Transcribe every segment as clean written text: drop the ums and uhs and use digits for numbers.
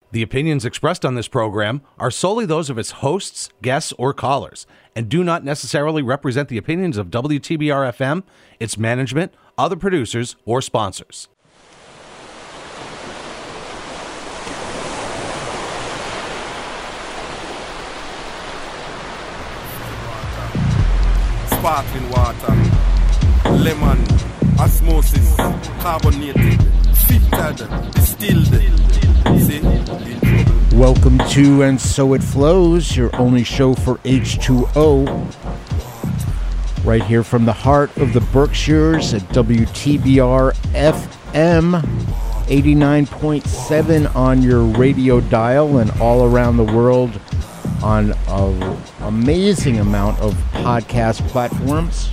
The opinions expressed on this program are solely those of its hosts, guests, or callers, and do not necessarily represent the opinions of WTBR-FM, its management, other producers, or sponsors. Sparkling water, lemon, osmosis, carbonated, filtered, distilled. See? Welcome to And So It Flows, your only show for H2O. Right here from the heart of the Berkshires at WTBR FM 89.7 on your radio dial and all around the world on an amazing amount of podcast platforms.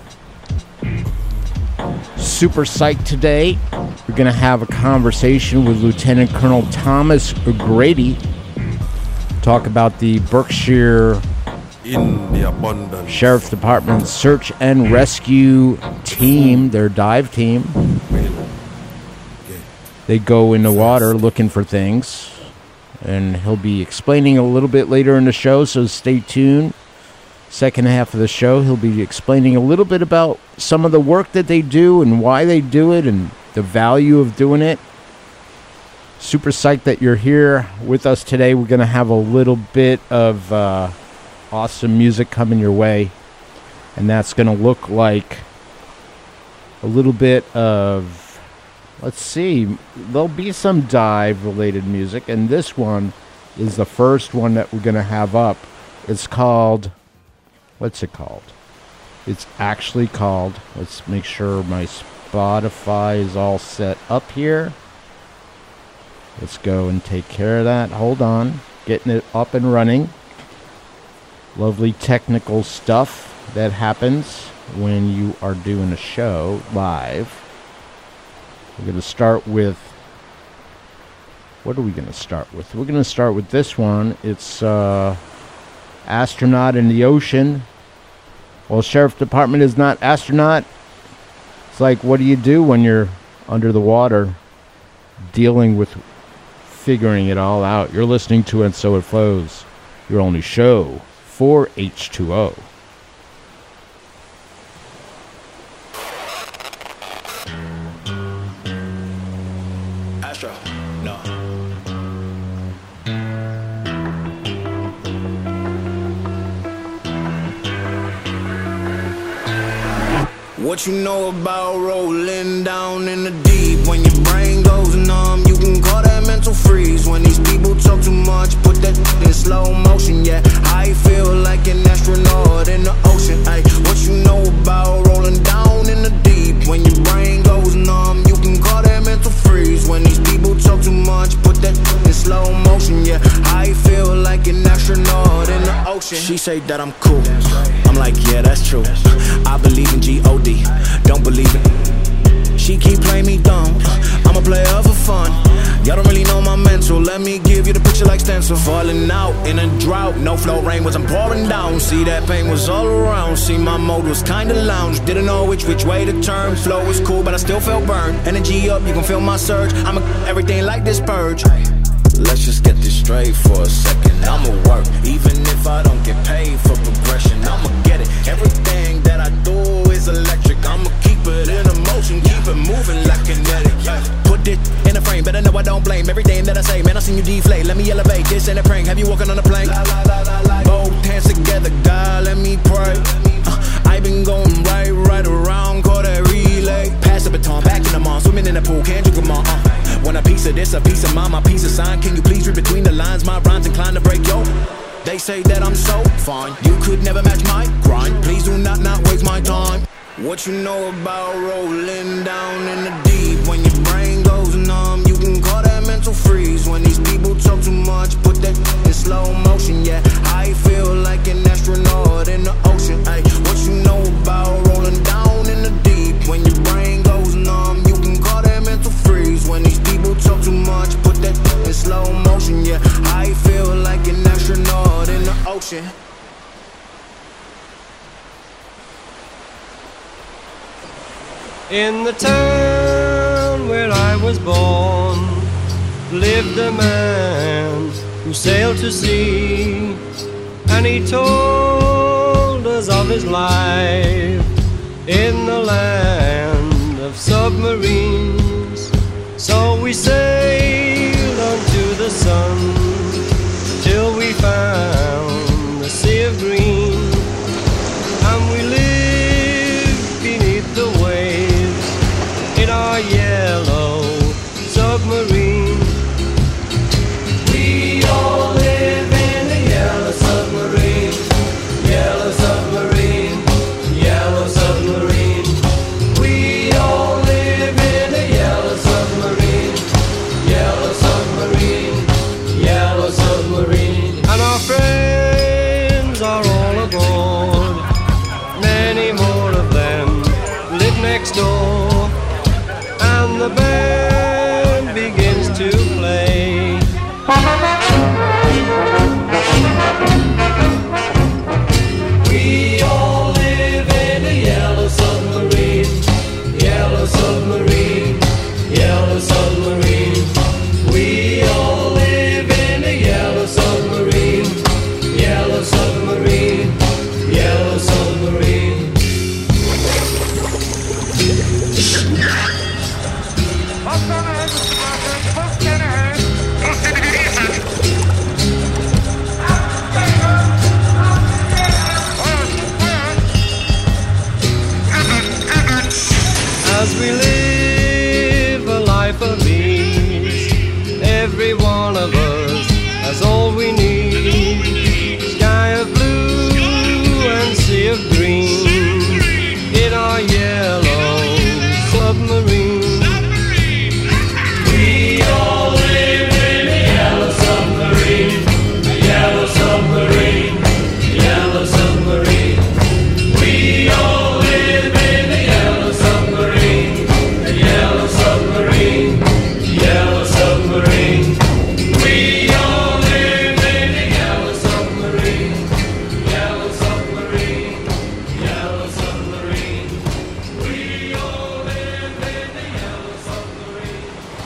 Super psyched today. We're going to have a conversation with Lieutenant Colonel Thomas O'Grady. Talk about the Berkshire In the abundance. Sheriff's Department Search and Rescue Team, their dive team. They go in the water looking for things. And he'll be explaining a little bit later in the show, so stay tuned. Second half of the show, he'll be explaining a little bit about some of the work that they do and why they do it and the value of doing it. Super psyched that you're here with us today. We're going to have a little bit of awesome music coming your way. And that's going to look like a little bit of, let's see, there'll be some dive-related music. And this one is the first one that we're going to have up. It's called... What's it called? It's actually called, let's make sure my Spotify is all set up here. Let's go and take care of that. Hold on. Getting it up and running. Lovely technical stuff that happens when you are doing a show live. We're going to start with, what are we going to start with? We're going to start with this one. It's Astronaut in the Ocean. Well, Sheriff's Department is not astronaut. It's like, what do you do when you're under the water dealing with figuring it all out? You're listening to And So It Flows, your only show for H2O. Astro, no. What you know about rolling down in the deep? When your brain goes numb, you can call that mental freeze. When these people talk too much, put that in slow motion. Yeah, I feel like an astronaut in the ocean. Ay, what you know about rolling down in the deep? When your brain goes numb, you can call that mental freeze. When these people talk too much, put that in slow motion. Yeah, I feel like an astronaut in the ocean. She say that I'm cool. I'm like, yeah, that's true. I believe in G-O-D, don't believe it. She keep playing me dumb, I'm a player for fun. Y'all don't really know my mental, let me give you the picture like stencil. Falling out in a drought, no flow, rain wasn't pouring down. See, that pain was all around, see, my mode was kinda lounge. Didn't know which way to turn, flow was cool, but I still felt burned. Energy up, you can feel my surge, I'm everything like this purge. Let's just get this straight for a second. I'ma work, even if I don't get paid for progression. I'ma get it. Everything that I do is electric. I'ma keep it in motion, keep it moving like kinetic. Put it in a frame, better know I don't blame everything that I say. Man, I seen you deflate. Let me elevate. This ain't a prank. Have you walking on a plank? Both hands together, God, let me pray. I been going right around, call that relay. Pass the baton, back in the mall, swimming in the pool, can't you come on? Want a piece of this, a piece of mine, my piece of sign. Can you please read between the lines? My rhymes inclined to break yo. They say that I'm so fine, you could never match my grind. Please do not waste my time. What you know about rolling down in the deep? When your brain goes numb, you can call that mental freeze. When these people talk too much, put that in slow motion. Yeah, I feel like an astronaut in the ocean. Ay, what you know about rolling down in the deep? When your brain goes numb, you can call that mental freeze. When these people talk too much, put that in slow motion. Yeah, I feel like an astronaut in the ocean. In the town where I was born lived a man who sailed to sea, and he told us of his life in the land of submarines. So we sailed unto the sun till we found the sea of green, and we lived beneath the waves in our yellow submarine. We all live in a yellow submarine, yellow submarine, yellow submarine. We all live in a yellow submarine, yellow submarine, yellow submarine. And our friends are all aboard, many more of them live next door, and the band begins to play. We all live in a yellow submarine, yellow submarine, yellow submarine. We all live in a yellow submarine, yellow submarine, yellow submarine. As we live a life of ease, every one of us has all we need. Sky of blue and sea of green in our yellow submarine. We all live in a yellow submarine, a yellow submarine, yellow submarine. We all live in a yellow submarine, a yellow submarine, yellow submarine. We all live in a yellow submarine, yellow submarine, yellow submarine. We all live in a yellow submarine.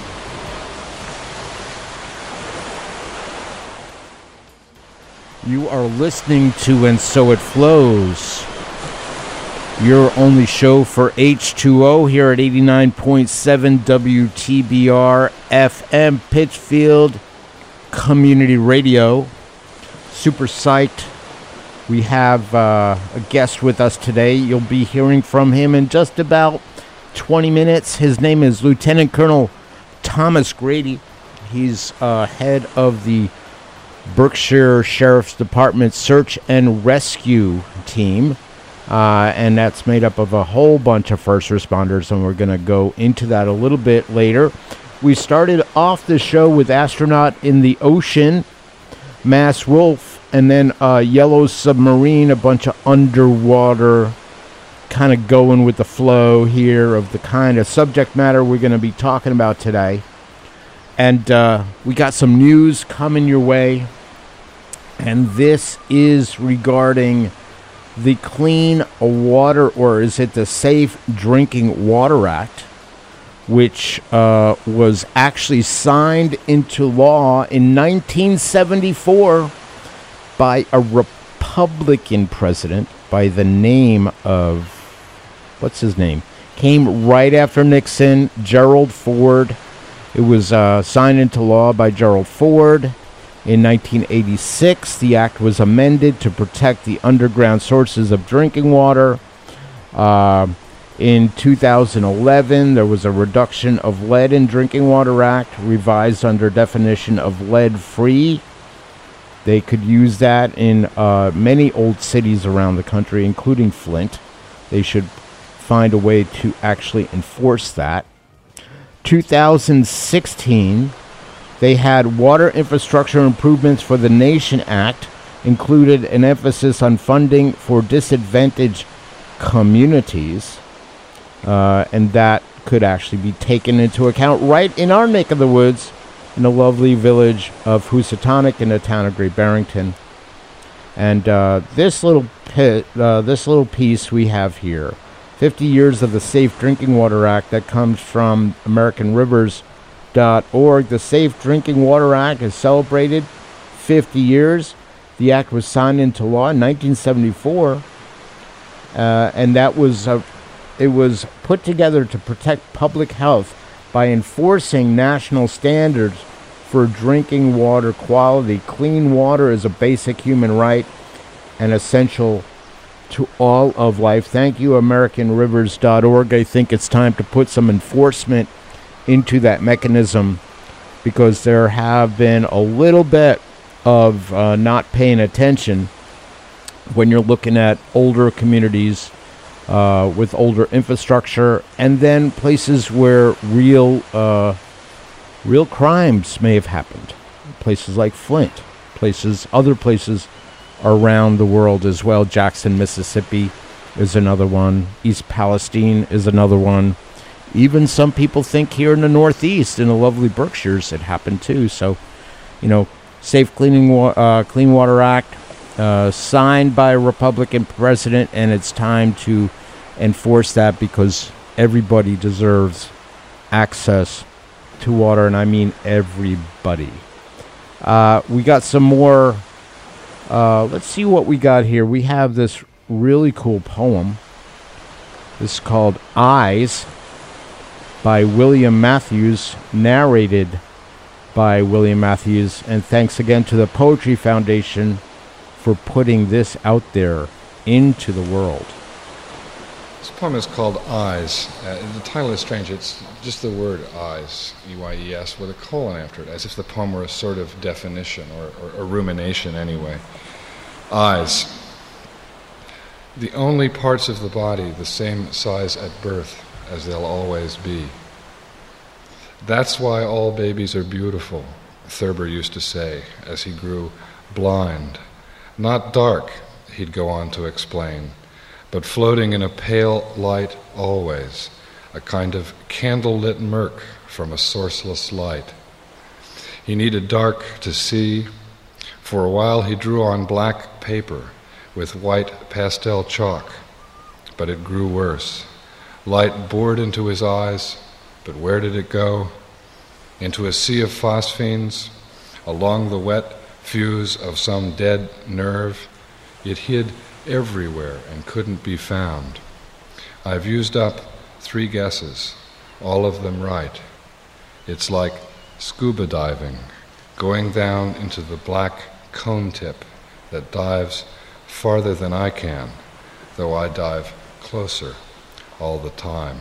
You are listening to And So It Flows, your only show for H2O here at 89.7 WTBR FM, Pittsfield Community Radio. Super psyched. We have a guest with us today. You'll be hearing from him in just about 20 minutes. His name is Lieutenant Colonel Thomas Grady. He's head of the Berkshire Sheriff's Department Search and Rescue Team. And that's made up of a whole bunch of first responders, and we're going to go into that a little bit later. We started off the show with Astronaut in the Ocean, Mass Wolf, and then Yellow Submarine, a bunch of underwater, kind of going with the flow here of the kind of subject matter we're going to be talking about today. And we got some news coming your way, and this is regarding the Clean Water, or is it the Safe Drinking Water Act, which was actually signed into law in 1974 by a Republican president by the name of, what's his name? Came right after Nixon, Gerald Ford. It was signed into law by Gerald Ford. In 1986, the act was amended to protect the underground sources of drinking water. In 2011, there was a reduction of lead in Drinking Water Act, revised under definition of lead-free. They could use that in many old cities around the country, including Flint. They should find a way to actually enforce that. 2016, they had Water Infrastructure Improvements for the Nation Act, included an emphasis on funding for disadvantaged communities, and that could actually be taken into account right in our neck of the woods, in the lovely village of Housatonic in the town of Great Barrington. And this little piece we have here, 50 years of the Safe Drinking Water Act, that comes from AmericanRivers.org. The Safe Drinking Water Act is celebrated 50 years. The act was signed into law in 1974, and it was put together to protect public health by enforcing national standards for drinking water quality. Clean water is a basic human right and essential to all of life. Thank you, AmericanRivers.org. I think it's time to put some enforcement into that mechanism, because there have been a little bit of not paying attention when you're looking at older communities with older infrastructure, and then places where real crimes may have happened. Places like Flint, other places around the world as well. Jackson, Mississippi is another one. East Palestine is another one. Even some people think here in the Northeast, in the lovely Berkshires, it happened too. So, Safe Clean Water Act, signed by a Republican president, and it's time to enforce that, because everybody deserves access to water, and I mean everybody. We got some more. Let's see what we got here. We have this really cool poem. This is called Eyes by William Matthews, narrated by William Matthews. And thanks again to the Poetry Foundation for putting this out there into the world. This poem is called Eyes. The title is strange. It's just the word eyes, E-Y-E-S, with a colon after it, as if the poem were a sort of definition, or a rumination anyway. Eyes. The only parts of the body the same size at birth as they'll always be. That's why all babies are beautiful, Thurber used to say as he grew blind. Not dark, he'd go on to explain, but floating in a pale light always, a kind of candle-lit murk from a sourceless light. He needed dark to see. For a while he drew on black paper with white pastel chalk, but it grew worse. Light bored into his eyes, but where did it go? Into a sea of phosphenes, along the wet fuse of some dead nerve. It hid everywhere and couldn't be found. I've used up 3 guesses, all of them right. It's like scuba diving, going down into the black cone tip that dives farther than I can, though I dive closer all the time.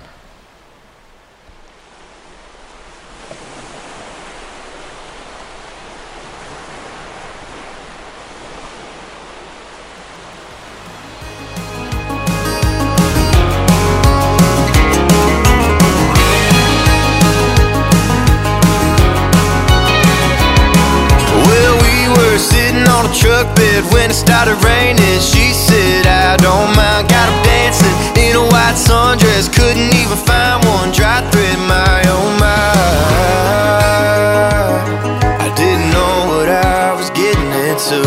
Truck bed when it started raining. She said, I don't mind. Got him dancing in a white sundress. Couldn't even find one dry thread. My oh my, I didn't know what I was getting into.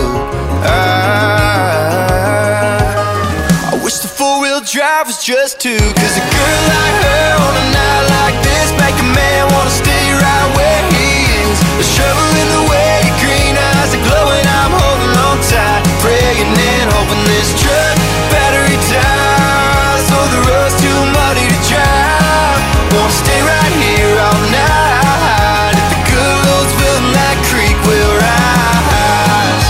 I wish the 4-wheel drive was just 2, 'cause a girl like her on a night like this make a man wanna stay right where he is. There's trouble in the way your green eyes are glowing. I'm holding on tight, praying and hoping this truck battery dies. Oh, the road's too muddy to drive. Wanna stay right here all night. If the good Lord's willing, that creek will rise.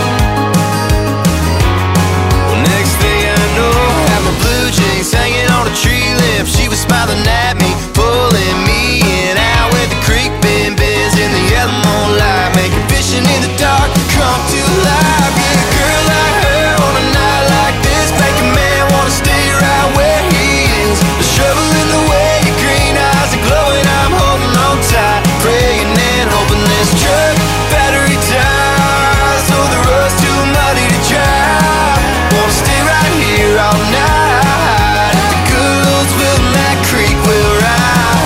Well, next thing I know, I have my blue jeans hanging on a tree limb. She was smiling at me, pulling me in. Out where the creek bend bends in the yellow moonlight, making fishing in the dark come to life. Yeah, a girl like her on a night like this make a man wanna stay right where he is. There's trouble in the way your green eyes are glowing. I'm holding on tight, praying and hoping this truck battery dies. Oh, the road's too muddy to drive. Wanna stay right here all night. If the good Lord's willing, that creek will rise.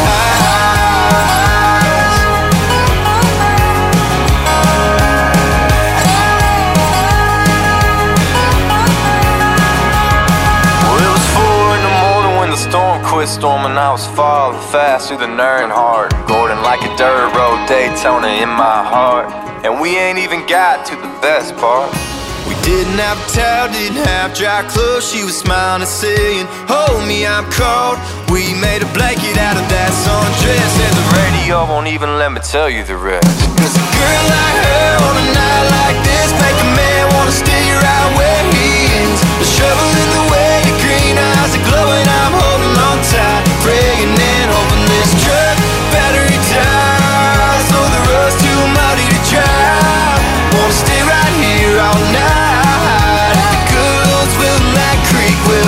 Quit storming, I was falling fast through the Nern Hard. Gordon like a dirt road, Daytona in my heart. and we ain't even got to the best part. We didn't have a towel, didn't have dry clothes. She was smiling and saying, hold me, I'm cold. We made a blanket out of that sundress, and the Radio won't even let me tell you the rest. Cause a girl like her on a night like this make a man wanna stay right where he is. The shovel in the way, your green eyes are glowing. I'm holding on tight, praying and hoping this truck battery dies. So the road's too muddy to drive. Wanna stay right here all night. The good ones will that creek will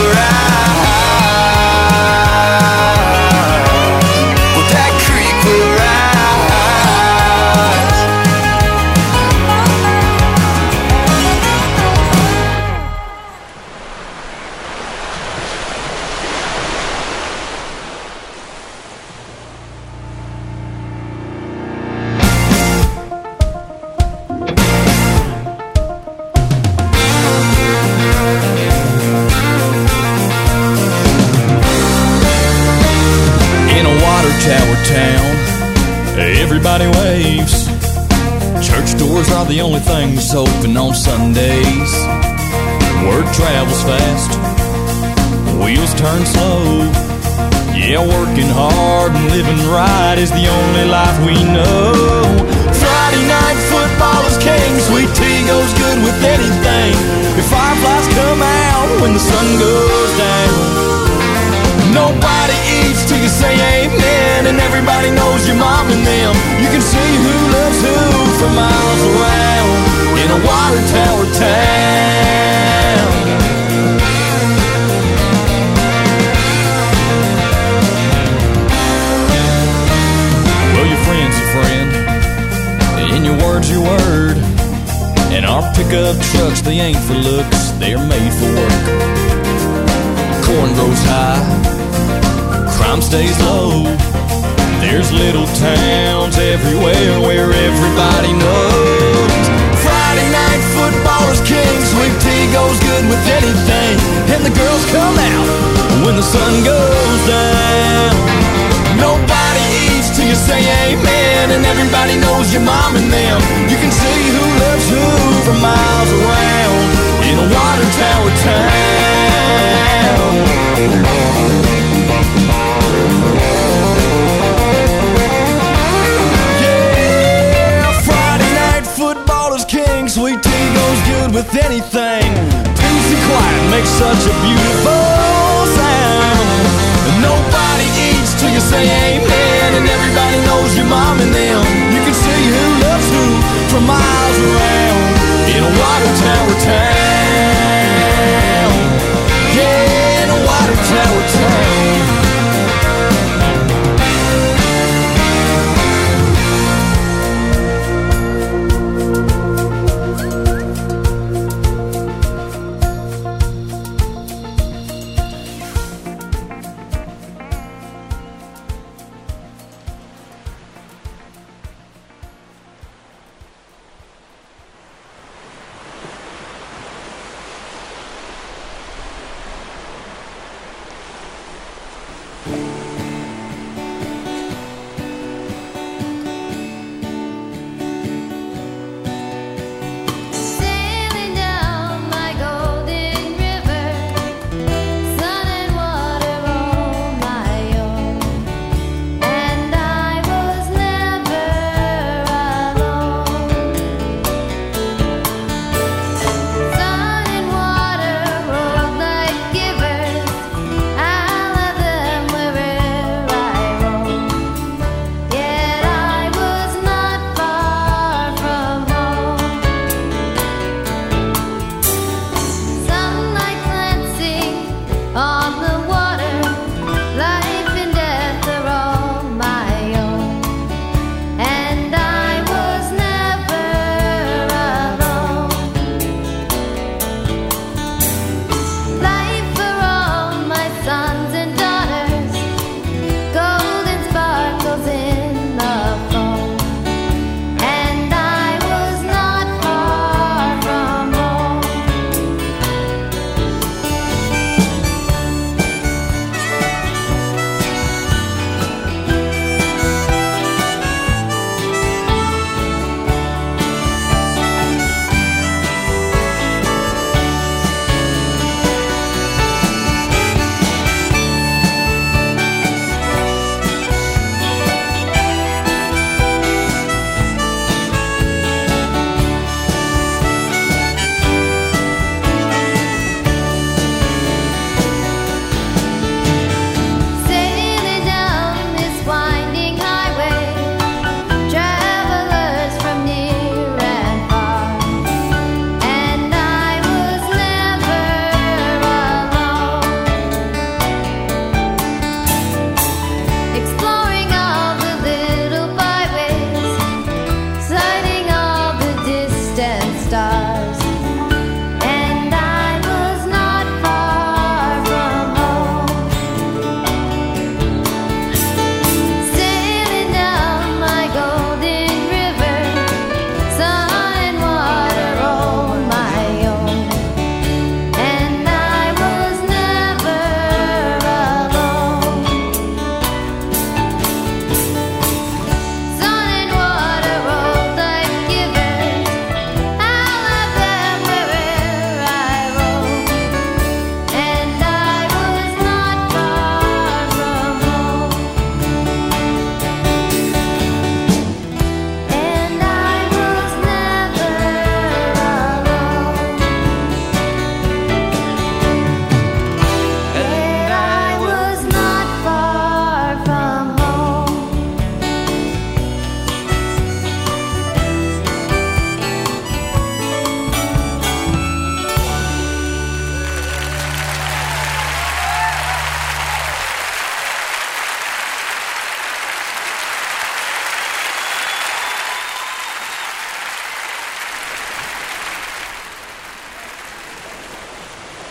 rise. Well, that creek will rise. In a water tower town, everybody waves. Church doors are the only things open on Sundays. Word travels fast, wheels turn slow. Yeah, working hard and living right is the only life we know. Friday night football is king, sweet tea goes good with anything. The fireflies come out when the sun goes down. Nobody eats till you say amen, and everybody knows your mom and them. You can see who loves who for miles around in a water tower town. Well, your friend's your friend, and your word's your word. And our pickup trucks, they ain't for looks, they're made for work. Corn grows high, crime stays low. There's little towns everywhere where everybody knows. Friday night football is king, sweet tea goes good with anything. And the girls come out when the sun goes down. Nobody eats till you say amen, and everybody knows your mom and them. You can see who loves who for miles around in a water tower town. Yeah, Friday night football is king, sweet tea goes good with anything. Peace and quiet makes such a beautiful sound. And nobody eats till you say amen, and everybody knows your mom and them. You can see who loves who for miles around in a water tower town. Yeah, in a water tower town.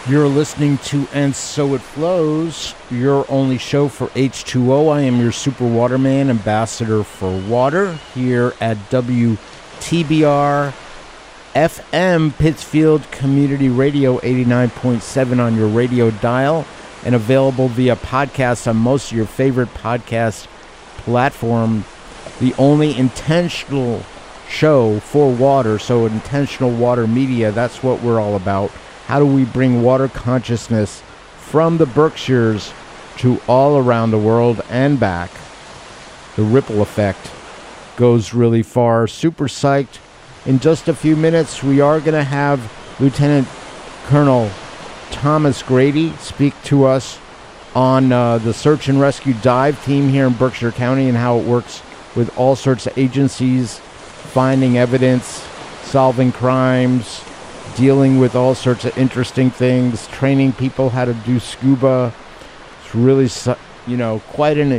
You're listening to And So It Flows, your only show for H2O. I am your Super Waterman, ambassador for water, here at WTBR FM, Pittsfield Community Radio, 89.7 on your radio dial, and available via podcast on most of your favorite podcast platform. The only intentional show for water, so intentional water media, that's what we're all about. How do we bring water consciousness from the Berkshires to all around the world and back? The ripple effect goes really far. Super psyched. In just a few minutes, we are going to have Lieutenant Colonel Thomas Grady speak to us on the search and rescue dive team here in Berkshire County and how it works with all sorts of agencies, finding evidence, solving crimes, dealing with all sorts of interesting things, training people how to do scuba. It's really, quite an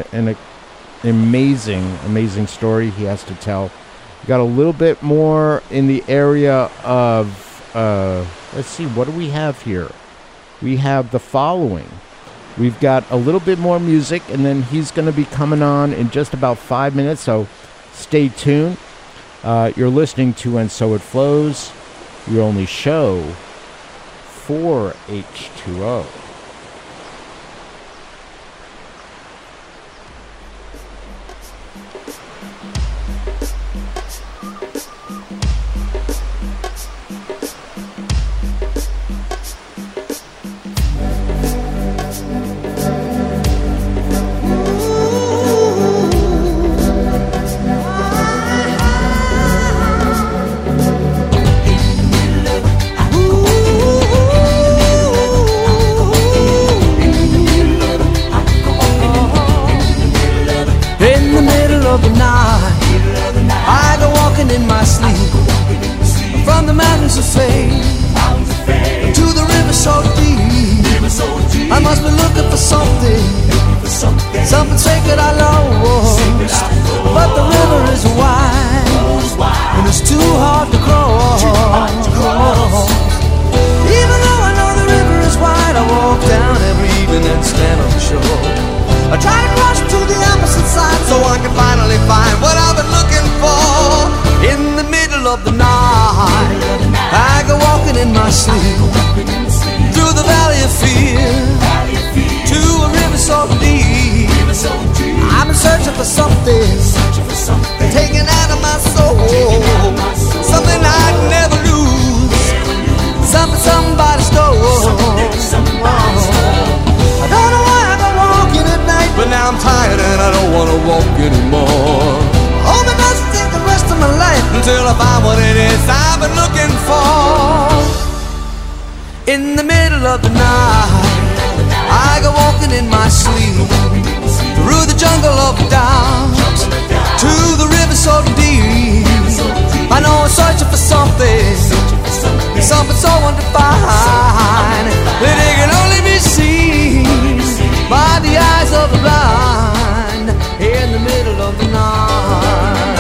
amazing story he has to tell. We got a little bit more in the area of, let's see, what do we have here? We have the following. We've got a little bit more music, and then he's going to be coming on in just about 5 minutes, so stay tuned. You're listening to And So It Flows, your only show for H2O. Something sacred I lost, but the river is wide, and it's too hard to cross. Even though I know the river is wide, I walk down every evening and stand on the shore. I try to cross to the opposite side so I can finally find what I've been looking for. In the middle of the night, I go walking in my sleep through the valley of fear to a river so deep. I've been searching for something taken out of my soul, something I'd never lose, something somebody stole. I don't know why I go walking at night, but now I'm tired and I don't want to walk anymore. I hope it doesn't take the rest of my life until I find what it is I've been looking for. In the middle of the night, I go walking in my sleep through the jungle of doubt to the river so deep. I know I'm searching for something so undefined that it can only be seen by the eyes of the blind. In the middle of the night,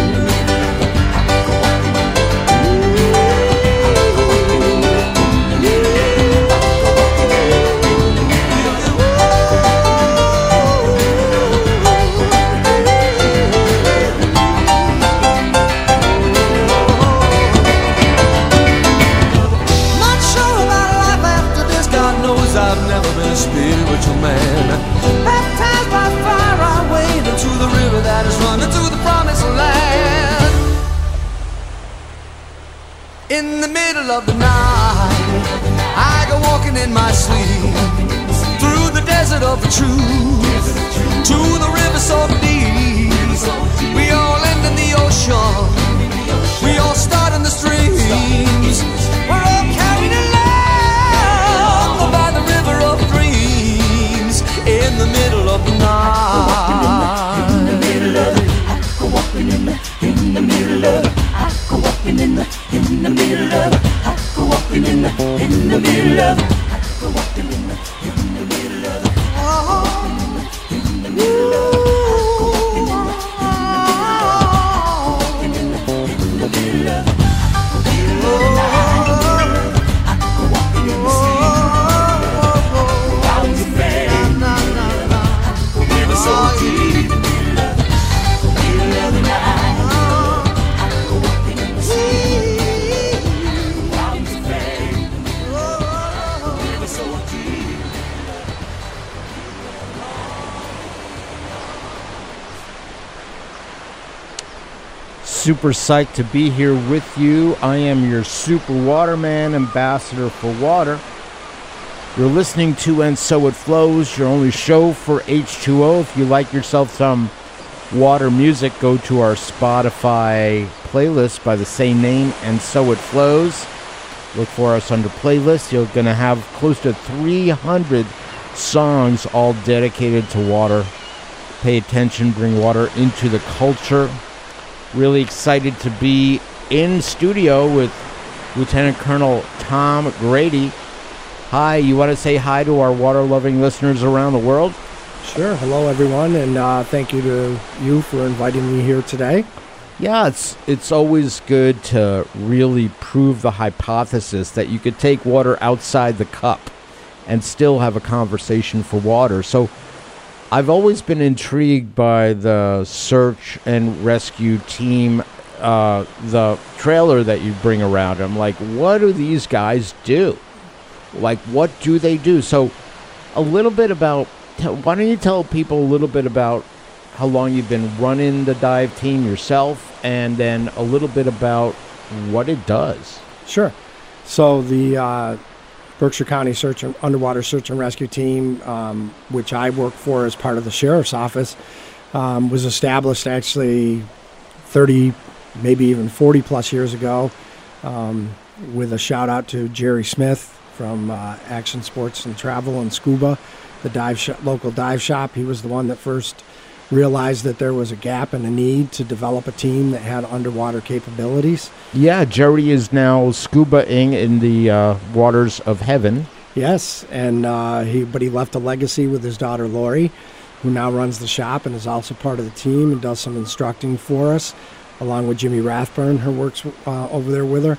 spiritual man, baptized by fire, I wade into the river that is running to the promised land. In the middle of the night, I go walking in my sleep through the desert of the truth to the river so deep. We all end in the ocean, we all start in the streams. We're all carried along by the river of dreams. In the middle of the night, in the middle of it, I go walking in the middle of it. I go walking in the middle of it. I go walking in the middle of it. I go walking in the middle of it. Oh, in the middle of it. In the middle of it. super psyched to be here with you. I am your Super Waterman, ambassador for water. You're listening to And So It Flows, your only show for H2O. If you like yourself some water music, go to our Spotify playlist by the same name, And So It Flows. Look for us under playlists. You're going to have close to 300 songs all dedicated to water. Pay attention, bring water into the culture. Really excited to be in studio with Lieutenant Colonel Tom Grady. Hi, you want to say hi to our water-loving listeners around the world? Sure. Hello, everyone, and thank you to you for inviting me here today. Yeah, it's always good to really prove the hypothesis that you could take water outside the cup and still have a conversation for water. So I've always been intrigued by the search and rescue team, the trailer that you bring around. I'm like, what do these guys do? Like, what do they do? So a little bit about, why don't you tell people a little bit about how long you've been running the dive team yourself, and then a little bit about what it does. Sure. So the Berkshire County Underwater Search and Rescue Team, which I work for as part of the Sheriff's Office, was established actually 30, maybe even 40 plus years ago, with a shout out to Jerry Smith from Action Sports and Travel and Scuba, the local dive shop. He was the one that first realized that there was a gap and a need to develop a team that had underwater capabilities. Yeah, Jerry is now scubaing in the waters of heaven. Yes, and he left a legacy with his daughter Lori, who now runs the shop and is also part of the team and does some instructing for us, along with Jimmy Rathburn, who works over there with her.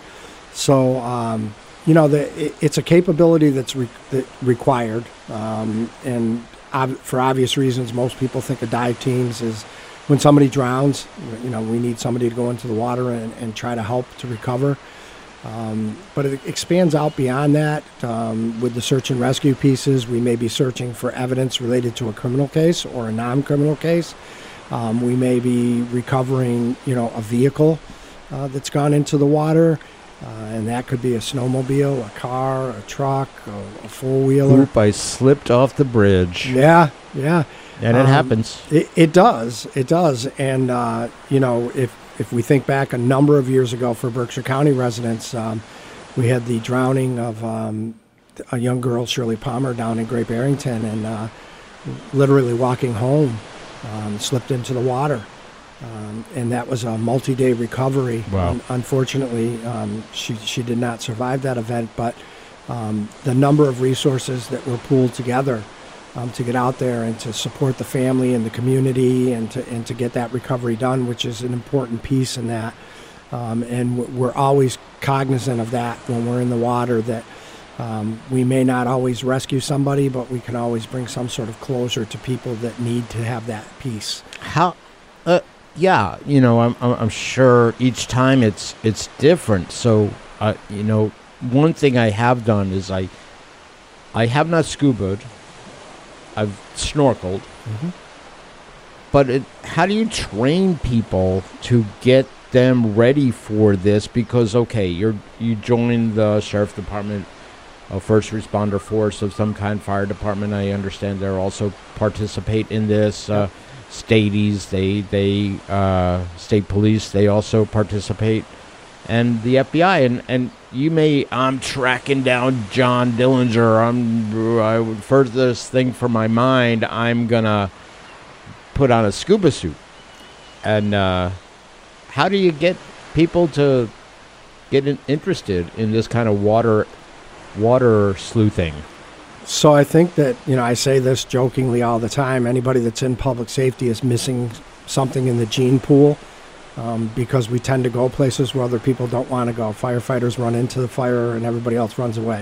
So, it's a capability that's required, and for obvious reasons, most people think of dive teams as when somebody drowns, we need somebody to go into the water and try to help to recover. But it expands out beyond that. With the search and rescue pieces, we may be searching for evidence related to a criminal case or a non-criminal case. We may be recovering, a vehicle that's gone into the water. And that could be a snowmobile, a car, a truck, a four-wheeler. Oop, I slipped off the bridge. Yeah. And it happens. It does. And, if we think back a number of years ago for Berkshire County residents, we had the drowning of a young girl, Shirley Palmer, down in Great Barrington, and literally walking home, slipped into the water. And that was a multi-day recovery. Wow. Unfortunately, she did not survive that event, but the number of resources that were pooled together to get out there and to support the family and the community and to get that recovery done, which is an important piece in that. And we're always cognizant of that when we're in the water, that we may not always rescue somebody, but we can always bring some sort of closure to people that need to have that piece. How... Yeah, I'm sure each time it's different. So, one thing I have done is I have not scubaed. I've snorkeled. Mm-hmm. But how do you train people to get them ready for this? Because, okay, you join the Sheriff's Department, a first responder force of some kind, fire department. I understand they're also participate in this. Staties, they state police, they also participate, and the FBI, and I'm tracking down John Dillinger. Furthest thing from my mind, I'm gonna put on a scuba suit. And how do you get people to get interested in this kind of water sleuthing? So I think that, I say this jokingly all the time, anybody that's in public safety is missing something in the gene pool, because we tend to go places where other people don't want to go. Firefighters run into the fire and everybody else runs away,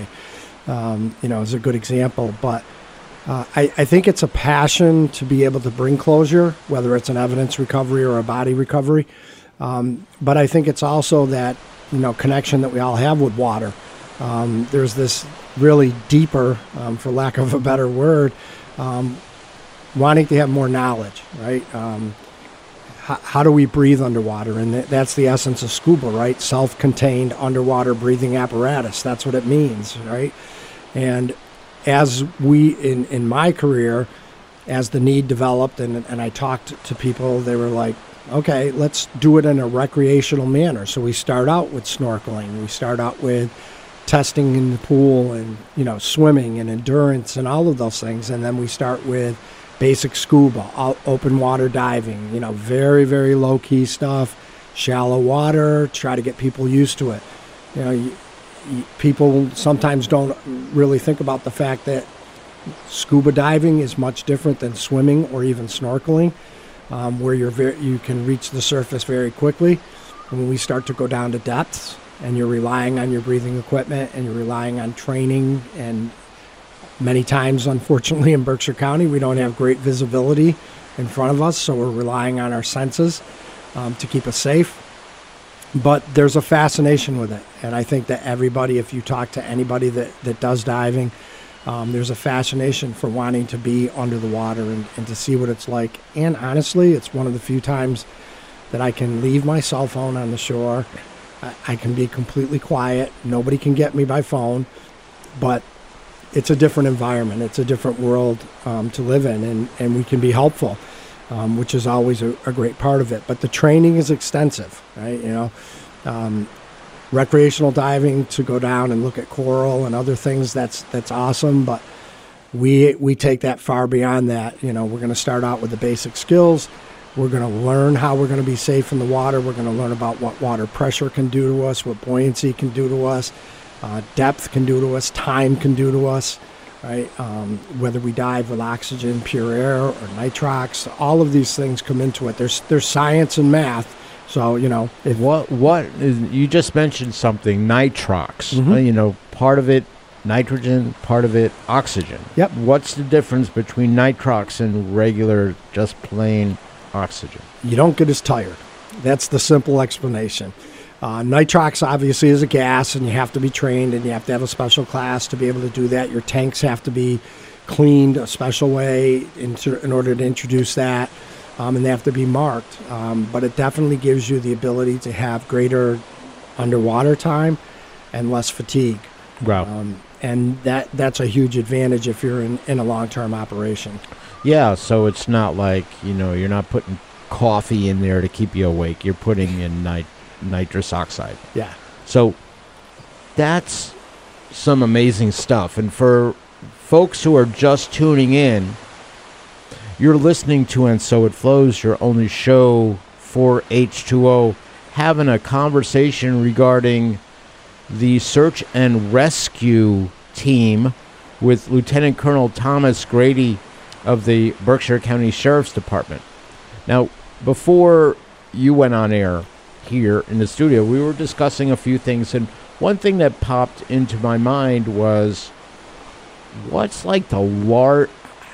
is a good example. But I think it's a passion to be able to bring closure, whether it's an evidence recovery or a body recovery. But I think it's also that, connection that we all have with water. There's this really deeper, for lack of a better word, wanting to have more knowledge, right? how do we breathe underwater? And that's the essence of scuba, right? Self-contained underwater breathing apparatus. That's what it means, right? And as we, in my career, as the need developed and I talked to people, they were like, okay, let's do it in a recreational manner. So we start out with snorkeling. We start out with testing in the pool and, swimming and endurance and all of those things. And then we start with basic scuba, open water diving, very, very low-key stuff, shallow water, try to get people used to it. People sometimes don't really think about the fact that scuba diving is much different than swimming or even snorkeling, where you can reach the surface very quickly. And when we start to go down to depths and you're relying on your breathing equipment and you're relying on training, and many times, unfortunately, in Berkshire County, we don't have great visibility in front of us, so we're relying on our senses to keep us safe. But there's a fascination with it, and I think that everybody, if you talk to anybody that does diving, there's a fascination for wanting to be under the water and to see what it's like. And honestly, it's one of the few times that I can leave my cell phone on the shore. I can be completely quiet. Nobody can get me by phone, but it's a different environment. It's a different world to live in, and we can be helpful, which is always a great part of it. But the training is extensive, right? Recreational diving, to go down and look at coral and other things, that's awesome. But we take that far beyond that. We're going to start out with the basic skills. We're going to learn how we're going to be safe in the water. We're going to learn about what water pressure can do to us, what buoyancy can do to us, depth can do to us, time can do to us, right? Whether we dive with oxygen, pure air, or nitrox, all of these things come into it. There's science and math. So, what is, you just mentioned something, nitrox. Mm-hmm. Part of it nitrogen, part of it oxygen. Yep. What's the difference between nitrox and regular, just plain oxygen? You don't get as tired. That's the simple explanation. Nitrox obviously is a gas, and you have to be trained, and you have to have a special class to be able to do that. Your tanks have to be cleaned a special way in order to introduce that, and they have to be marked. But it definitely gives you the ability to have greater underwater time and less fatigue. Wow. And that's a huge advantage if you're in a long-term operation. Yeah, so it's not like, you're not putting coffee in there to keep you awake. You're putting in nitrous oxide. Yeah. So that's some amazing stuff. And for folks who are just tuning in, you're listening to And So It Flows, your only show for H2O, having a conversation regarding the search and rescue team with Lieutenant Colonel Thomas Grady of the Berkshire County Sheriff's Department. Now, before you went on air here in the studio, we were discussing a few things, and one thing that popped into my mind was, what's like the large,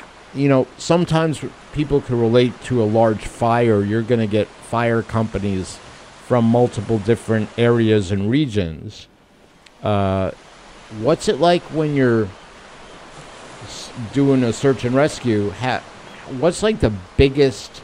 sometimes people can relate to a large fire. You're going to get fire companies from multiple different areas and regions. What's it like when you're doing a search and rescue? What's like the biggest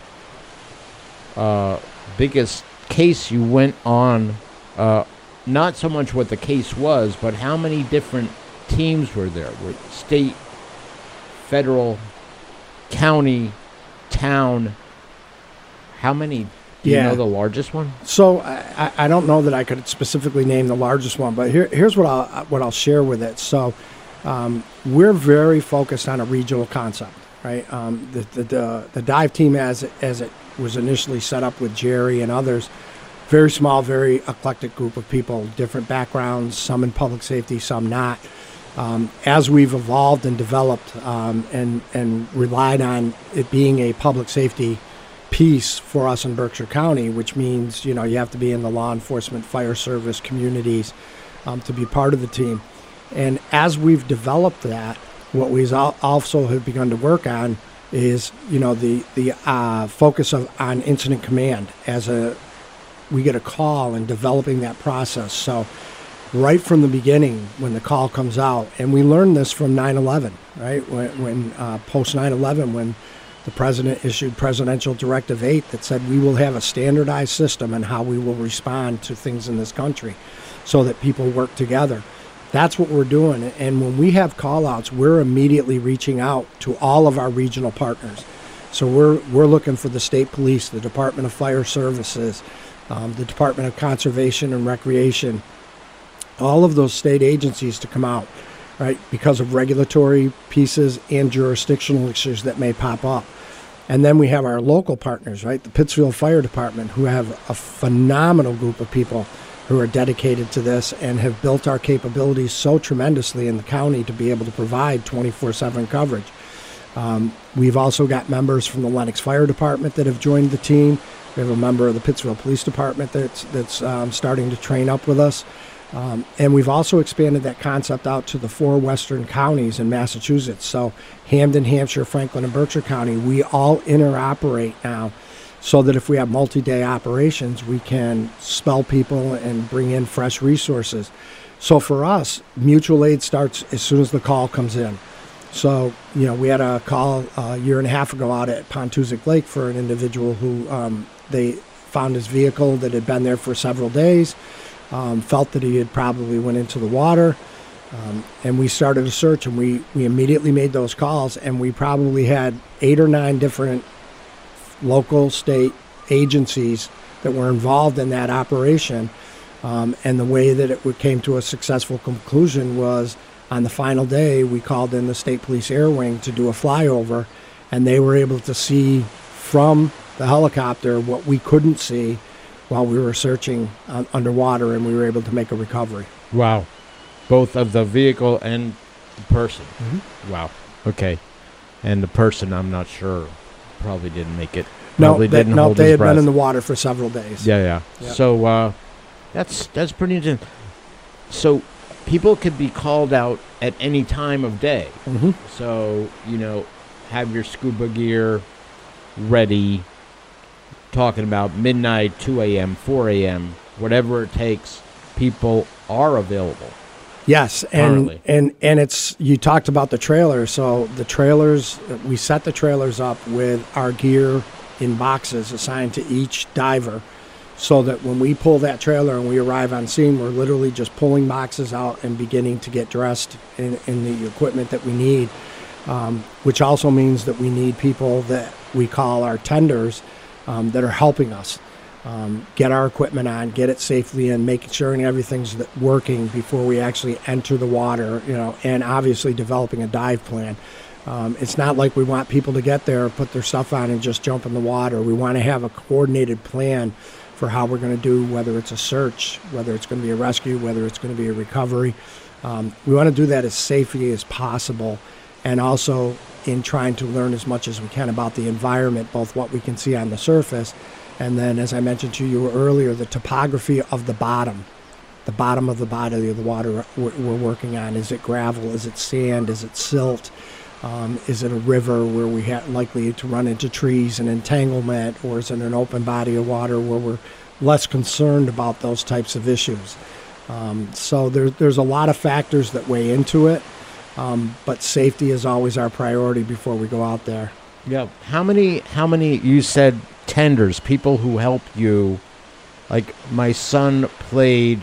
case you went on? Not so much what the case was, but how many different teams were there? With state, federal, county, town? How many? Do you know the largest one? So I don't know that I could specifically name the largest one, but here's what I'll share with it. So we're very focused on a regional concept, right? The dive team as it was initially set up with Jerry and others, very small, very eclectic group of people, different backgrounds, some in public safety, some not. As we've evolved and developed and relied on it being a public safety piece for us in Berkshire County, which means you have to be in the law enforcement, fire service, communities to be part of the team. And as we've developed that, what we also have begun to work on is the focus on incident command we get a call and developing that process. So right from the beginning, when the call comes out, and we learned this from 9/11, right? When post 9/11, when the president issued Presidential Directive 8 that said we will have a standardized system in how we will respond to things in this country so that people work together. That's what we're doing. And when we have call-outs, we're immediately reaching out to all of our regional partners. So we're looking for the state police, the Department of Fire Services, the Department of Conservation and Recreation, all of those state agencies to come out, right, because of regulatory pieces and jurisdictional issues that may pop up. And then we have our local partners, right, the Pittsfield Fire Department, who have a phenomenal group of people who are dedicated to this and have built our capabilities so tremendously in the county to be able to provide 24/7 coverage. We've also got members from the Lenox Fire Department that have joined the team. We have a member of the Pittsfield Police Department that's starting to train up with us. And we've also expanded that concept out to the 4 western counties in Massachusetts. So Hampden, Hampshire, Franklin, and Berkshire County, we all interoperate now so that if we have multi-day operations, we can spell people and bring in fresh resources. So for us, mutual aid starts as soon as the call comes in. So, we had a call a year and a half ago out at Pontuzic Lake for an individual who they found his vehicle that had been there for several days. Felt that he had probably went into the water, and we started a search, and we immediately made those calls, and we probably had 8 or 9 different local, state agencies that were involved in that operation, and the way that it came to a successful conclusion was on the final day, we called in the State Police Air Wing to do a flyover, and they were able to see from the helicopter what we couldn't see while we were searching underwater, and we were able to make a recovery. Wow. Both of the vehicle and the person. Mm-hmm. Wow. Okay. And the person, I'm not sure, probably didn't make it. No, probably they had been in the water for several days. Yeah. Yep. So that's pretty interesting. So people could be called out at any time of day. Mm-hmm. So, have your scuba gear ready, talking about midnight, 2 a.m., 4 a.m., whatever it takes, people are available. Yes, and it's, you talked about the trailer. So the trailers, we set the trailers up with our gear in boxes assigned to each diver, so that when we pull that trailer and we arrive on scene, we're literally just pulling boxes out and beginning to get dressed in the equipment that we need, which also means that we need people that we call our tenders that are helping us get our equipment on, get it safely in, making sure everything's working before we actually enter the water, and obviously developing a dive plan. It's not like we want people to get there, put their stuff on, and just jump in the water. We want to have a coordinated plan for how we're going to do, whether it's a search, whether it's going to be a rescue, whether it's going to be a recovery. We want to do that as safely as possible, and also in trying to learn as much as we can about the environment, both what we can see on the surface, and then, as I mentioned to you earlier, the topography of the bottom of the body of the water we're working on. Is it gravel? Is it sand? Is it silt? Is it a river where we likely to run into trees and entanglement, or is it an open body of water where we're less concerned about those types of issues? So there's a lot of factors that weigh into it, but safety is always our priority before we go out there. Yeah. How many? You said tenders, people who help you. Like my son played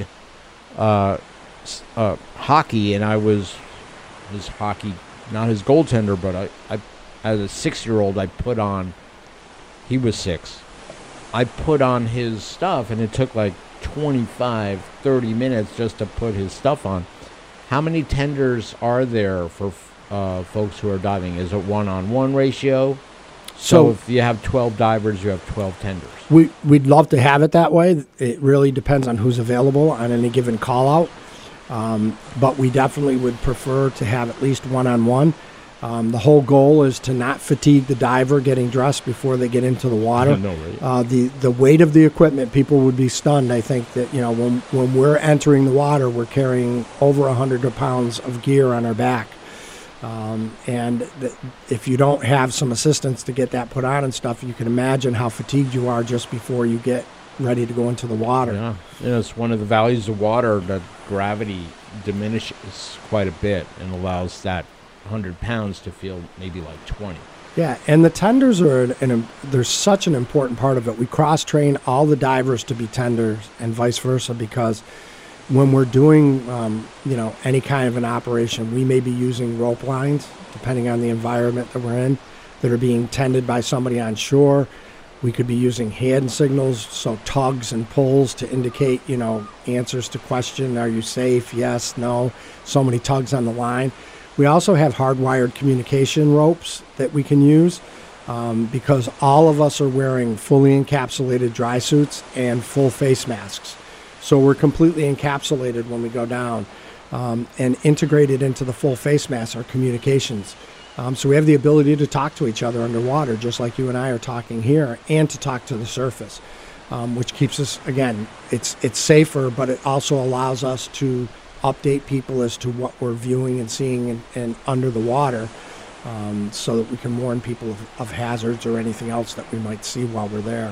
hockey, and I was his hockey. Not his goaltender, but I as a 6-year-old, I put on, he was 6, I put on his stuff, and it took like 25, 30 minutes just to put his stuff on. How many tenders are there for folks who are diving? Is it 1-on-1 ratio? So if you have 12 divers, you have 12 tenders. We'd love to have it that way. It really depends on who's available on any given call-out. But we definitely would prefer to have at least 1-on-1. The whole goal is to not fatigue the diver getting dressed before they get into the water. No, right. The weight of the equipment, people would be stunned. I think that when we're entering the water, we're carrying over 100 pounds of gear on our back. If you don't have some assistance to get that put on and stuff, you can imagine how fatigued you are just before you get ready to go into the water. Yeah, it's one of the values of water that gravity diminishes quite a bit and allows that 100 pounds to feel maybe like 20. Yeah, and the tenders are they're such an important part of it. We cross-train all the divers to be tenders and vice versa, because when we're doing, any kind of an operation, we may be using rope lines, depending on the environment that we're in, that are being tended by somebody on shore. We could be using hand signals, so tugs and pulls to indicate, answers to question, are you safe? Yes, no. So many tugs on the line. We also have hardwired communication ropes that we can use because all of us are wearing fully encapsulated dry suits and full face masks. So we're completely encapsulated when we go down, and integrated into the full face mask are communications. So we have the ability to talk to each other underwater, just like you and I are talking here, and to talk to the surface, which keeps us, again, it's safer, but it also allows us to update people as to what we're viewing and seeing and under the water, so that we can warn people of hazards or anything else that we might see while we're there.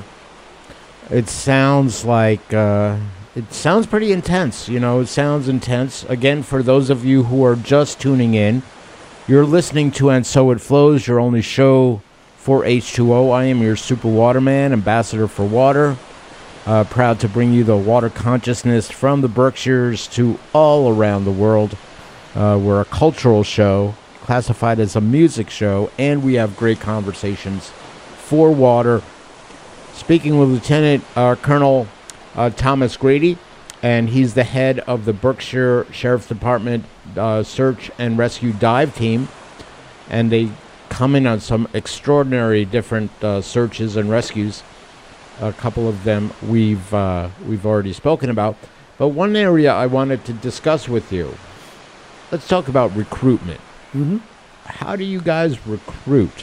It sounds like it sounds pretty intense. It sounds intense. Again, for those of you who are just tuning in, you're listening to And So It Flows, your only show for H2O. I am your super waterman, ambassador for water. Proud to bring you the water consciousness from the Berkshires to all around the world. We're a cultural show, classified as a music show, and we have great conversations for water. Speaking with Lieutenant Colonel Thomas Grady, and he's the head of the Berkshire Sheriff's Department Search and Rescue Dive Team, and they come in on some extraordinary different searches and rescues. A couple of them we've already spoken about, but one area I wanted to discuss with you. Let's talk about recruitment. Mm-hmm. How do you guys recruit?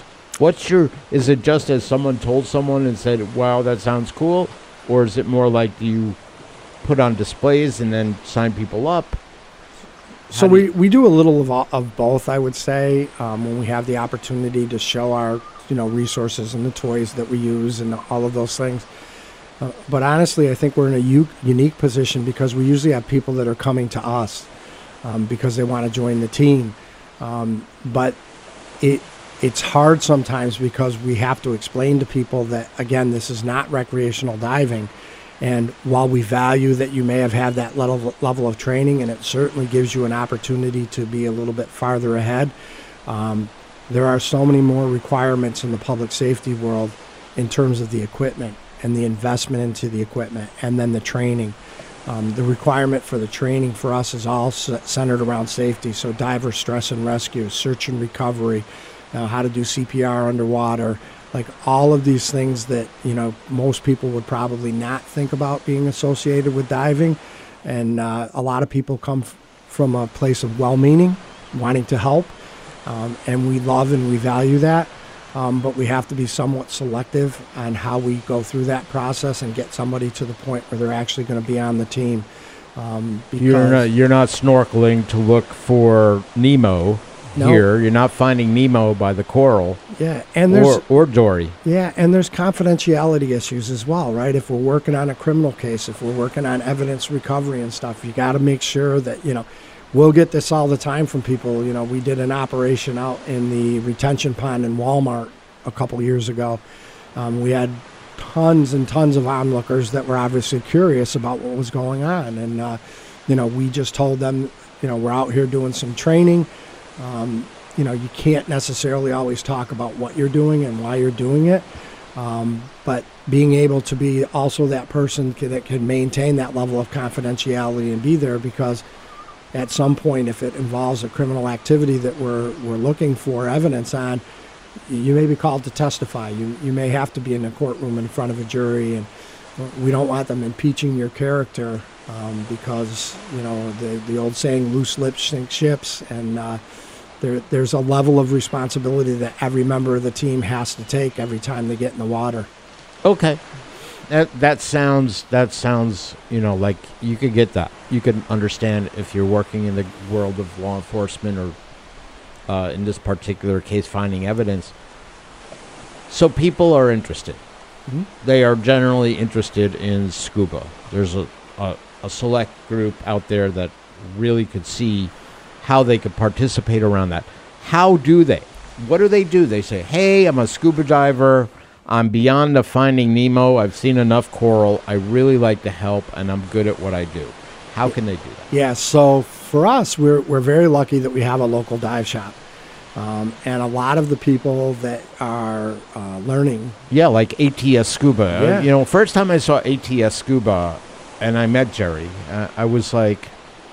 Is it just as someone told someone and said, wow, that sounds cool? Or is it more like, do you put on displays and then sign people up? So we do a little of both, I would say, when we have the opportunity to show our resources and the toys that we use and all of those things. But honestly, I think we're in a unique position because we usually have people that are coming to us because they want to join the team. But it's hard sometimes because we have to explain to people that, again, this is not recreational diving. And while we value that you may have had that level of training, and it certainly gives you an opportunity to be a little bit farther ahead, there are so many more requirements in the public safety world in terms of the equipment and the investment into the equipment, and then the training. The requirement for the training for us is all centered around safety. So diver stress and rescue, search and recovery, how to do CPR underwater, like all of these things that, most people would probably not think about being associated with diving. And a lot of people come from a place of well-meaning, wanting to help. And we love and we value that, but we have to be somewhat selective on how we go through that process and get somebody to the point where they're actually going to be on the team. You're not snorkeling to look for Nemo here. You're not finding Nemo by the coral. Yeah, and there's or Dory. Yeah, and there's confidentiality issues as well, right? If we're working on a criminal case, if we're working on evidence recovery and stuff, you got to make sure that we'll get this all the time from people. We did an operation out in the retention pond in Walmart a couple years ago. We had tons and tons of onlookers that were obviously curious about what was going on. And, we just told them, we're out here doing some training. You can't necessarily always talk about what you're doing and why you're doing it. But being able to be also that person that can maintain that level of confidentiality and be there, because at some point, if it involves a criminal activity that we're looking for evidence on, you may be called to testify. You may have to be in a courtroom in front of a jury, and we don't want them impeaching your character because, the old saying, loose lips sink ships, and there's a level of responsibility that every member of the team has to take every time they get in the water. Okay. That sounds like you could get that. You could understand if you're working in the world of law enforcement or in this particular case finding evidence. So people are interested. Mm-hmm. They are generally interested in scuba. There's a select group out there that really could see how they could participate around that. How do they? what do? They say, hey, I'm a scuba diver. I'm beyond the Finding Nemo. I've seen enough coral. I really like to help, and I'm good at what I do. How can they do that? Yeah, so for us, we're very lucky that we have a local dive shop. And a lot of the people that are learning. Yeah, like ATS Scuba. Yeah. First time I saw ATS Scuba and I met Jerry, I was like,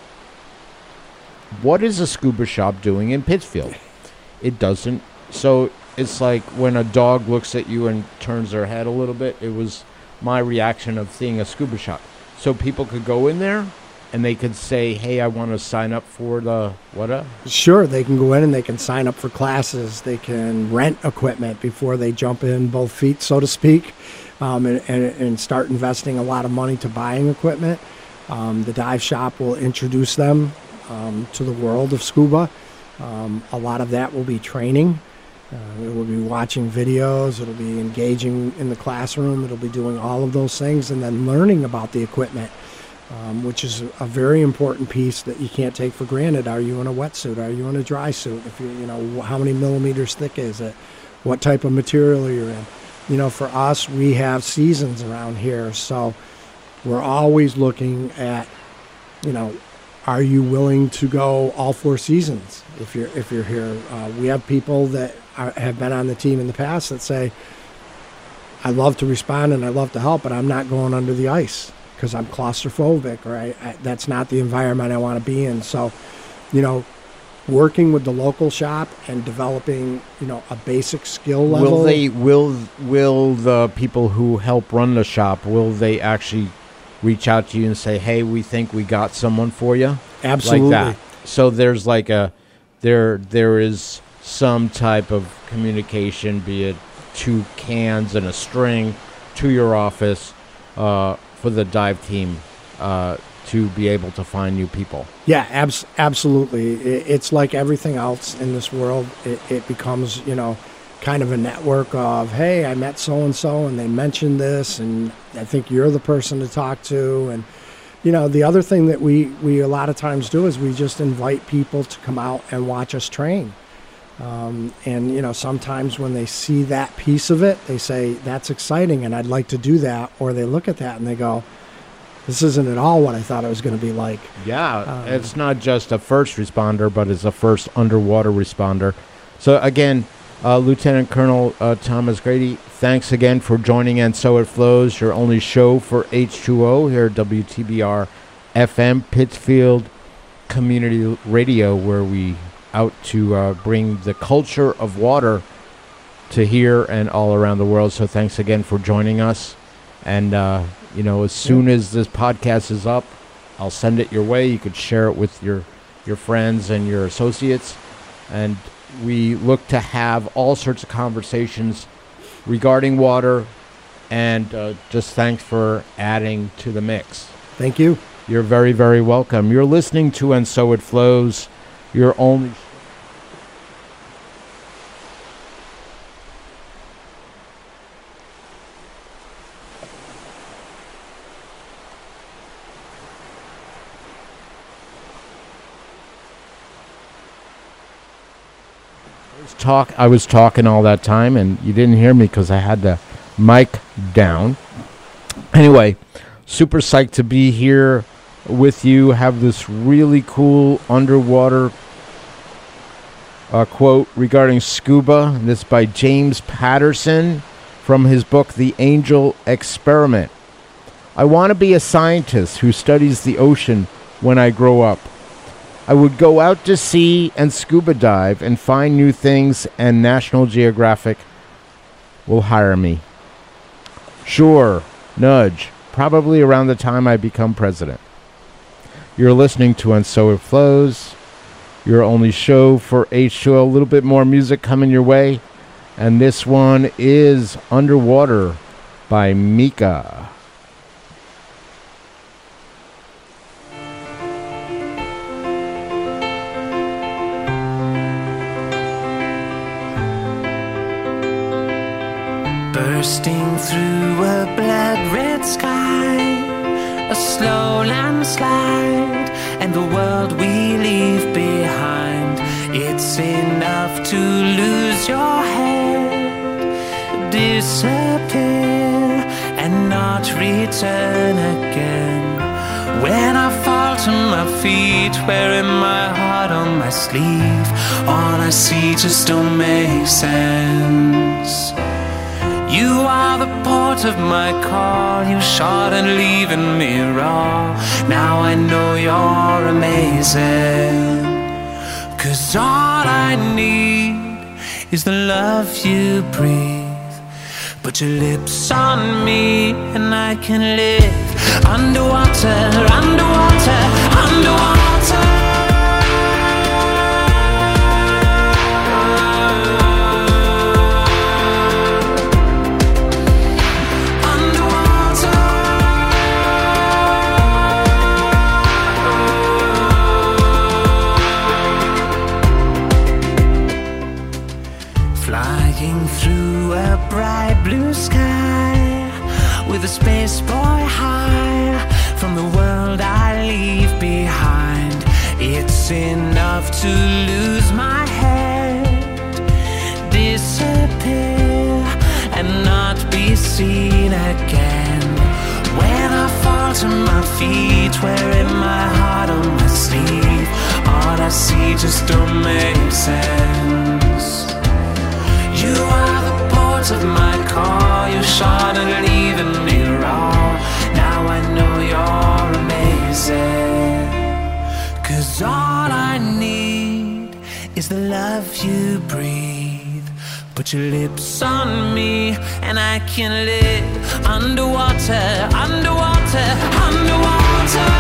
what is a scuba shop doing in Pittsfield? It doesn't. So it's like when a dog looks at you and turns their head a little bit, it was my reaction of seeing a scuba shop. So people could go in there and they could say, hey, I want to sign up for the what? Sure, they can go in and they can sign up for classes. They can rent equipment before they jump in both feet, so to speak, and start investing a lot of money to buying equipment. The dive shop will introduce them to the world of scuba. A lot of that will be training. It will be watching videos. It'll be engaging in the classroom. It'll be doing all of those things and then learning about the equipment. Which is a very important piece that you can't take for granted. Are you in a wetsuit? Are you in a dry suit? If how many millimeters thick is it? What type of material are you in? For us, we have seasons around here, so we're always looking at, are you willing to go all 4 seasons if you're here? We have people that have been on the team in the past that say, I love to respond and I love to help, but I'm not going under the ice, because I'm claustrophobic, or that's not the environment I want to be in. So, working with the local shop and developing, a basic skill level. Will the people who help run the shop, will they actually reach out to you and say, hey, we think we got someone for you? Absolutely. Like that. So there's like there is some type of communication, be it 2 cans and a string, to your office, for the dive team to be able to find new people. Yeah, absolutely. It's like everything else in this world. It becomes, kind of a network of, hey, I met so-and-so and they mentioned this, and I think you're the person to talk to. And, the other thing that we a lot of times do is we just invite people to come out and watch us train. And, sometimes when they see that piece of it, they say, that's exciting and I'd like to do that. Or they look at that and they go, this isn't at all what I thought it was going to be like. Yeah, it's not just a first responder, but it's a first underwater responder. So, again, Lieutenant Colonel Thomas Grady, thanks again for joining And So It Flows, your only show for H2O here at WTBR FM, Pittsfield Community Radio, where we out to bring the culture of water to here and all around the world. So thanks again for joining us. And, as soon as this podcast is up, I'll send it your way. You could share it with your friends and your associates. And we look to have all sorts of conversations regarding water. And just thanks for adding to the mix. Thank you. You're very, very welcome. You're listening to And So It Flows, your only... I was talking all that time, and you didn't hear me because I had the mic down. Anyway, super psyched to be here with you. Have this really cool underwater quote regarding scuba. This is by James Patterson from his book, The Angel Experiment. I want to be a scientist who studies the ocean when I grow up. I would go out to sea and scuba dive and find new things, and National Geographic will hire me. Sure, nudge, probably around the time I become president. You're listening to And So It Flows, your only show for H2O. A little bit more music coming your way, and this one is Underwater by Mika. Bursting through a blood-red sky, a slow landslide, and the world we leave behind. It's enough to lose lose your head, disappear and not return again. When I fall to my feet, wearing my heart on my sleeve, all I see just don't make sense. You are the port of my call, you shot and leaving me raw. Now I know you're amazing, 'cause all I need is the love you breathe. Put your lips on me and I can live underwater, underwater, underwater. Flying through a bright blue sky with a space boy high from the world I leave behind. It's enough to lose my head, disappear and not be seen again. When I fall to my feet, wearing my heart on my sleeve, all I see just don't make sense. You are the port of my call, you shot and leaving me raw. Now I know you're amazing, 'cause all I need is the love you breathe. Put your lips on me and I can live underwater, underwater, underwater.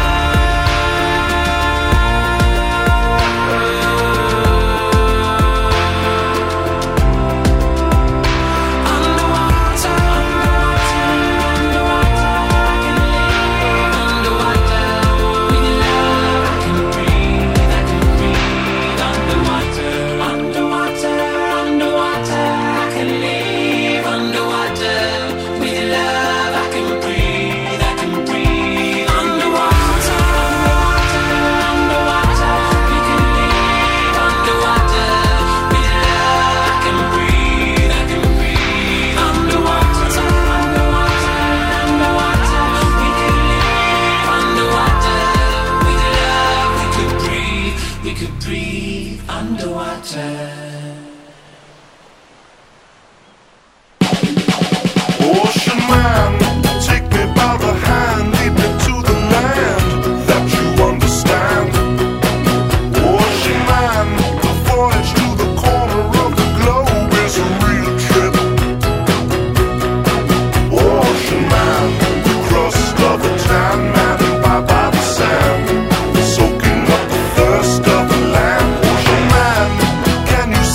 Can you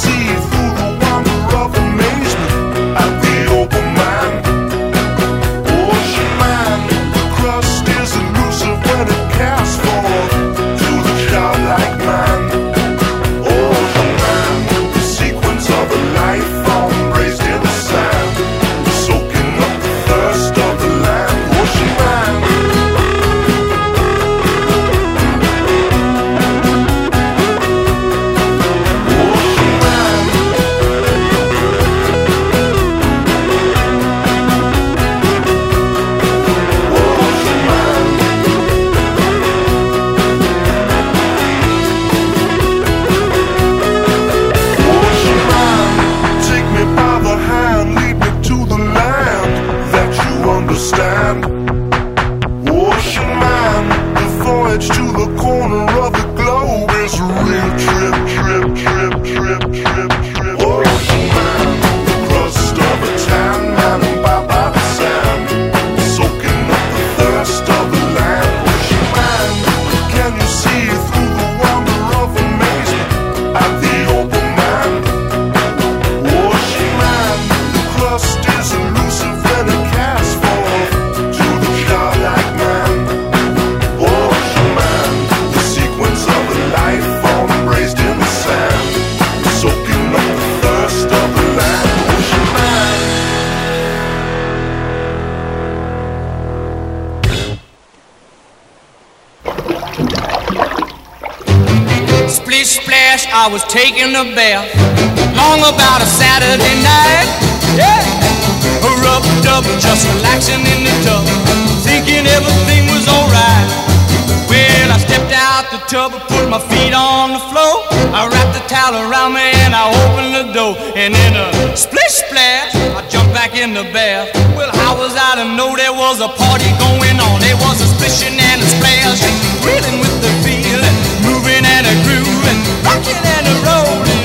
Splish splash, I was taking a bath. Long about a Saturday night. Yeah. A rub-dub, just relaxing in the tub, thinking everything was alright. Well, I stepped out the tub and put my feet on the floor. I wrapped the towel around me and I opened the door. And in a splish splash, I jumped back in the bath. Well, how was I to know there was a party going on? There was a splishing and a splash, reeling with the feeling, moving and a grooving, rocking and a rolling.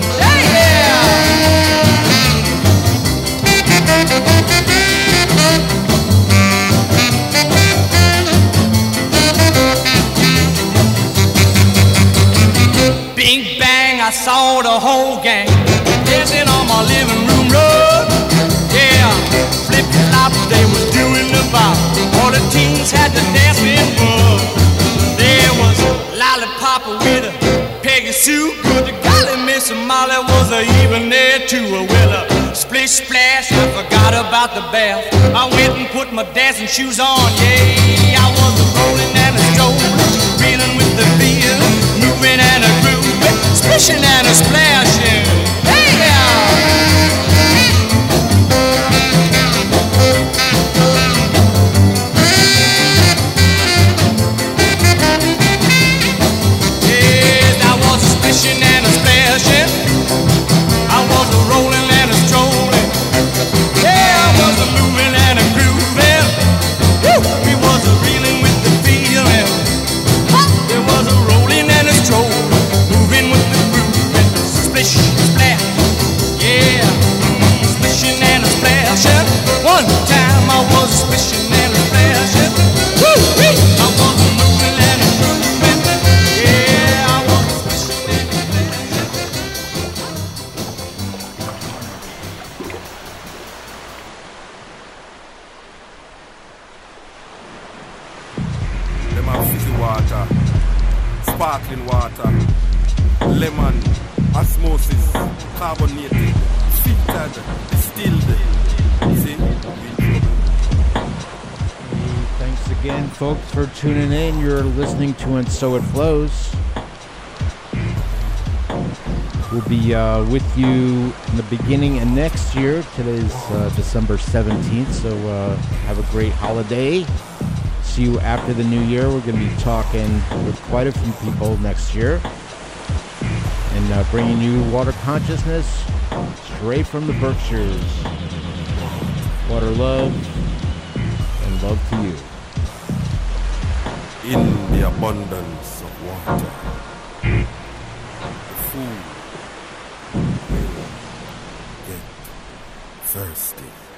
Bing bang, I saw the whole gang dancing on my living room rug. Yeah, flip flop, they was doing the bop. All the teens had to dance in bug. There was Lollipop with a Peggy Sue. Good to golly, Miss Molly was even there too. Well, splish splash, I forgot about the bath. I went and put my dancing shoes on. Yeah, I was a rolling and a strolling, reeling with the feel, moving and a grooving, splishing and a splashing. Hey yes, I was a splishing and a splashing. I was a rolling and a strolling. Yeah, I was a moving and a grooving. Woo! We was a reeling with the feeling. There was a rolling and a strolling, moving with the grooving. Splish, splash, yeah, splishing and a splashing. One time I was a splishing and a splashing. Woo-wee! I was a moving and a grooving. Yeah, I was a splishing and a splashing. Them have fizzy water, sparkling water, lemon, osmosis, carbonated, filtered, distilled. See? Thanks again, folks, for tuning in. You're listening to And So It Flows. We'll be with you in the beginning of next year. Today's December 17th, so have a great holiday. See you after the new year. We're going to be talking with quite a few people next year and bringing you water consciousness straight from the Berkshires. Water love and love to you. In the abundance of water, the fool will get thirsty.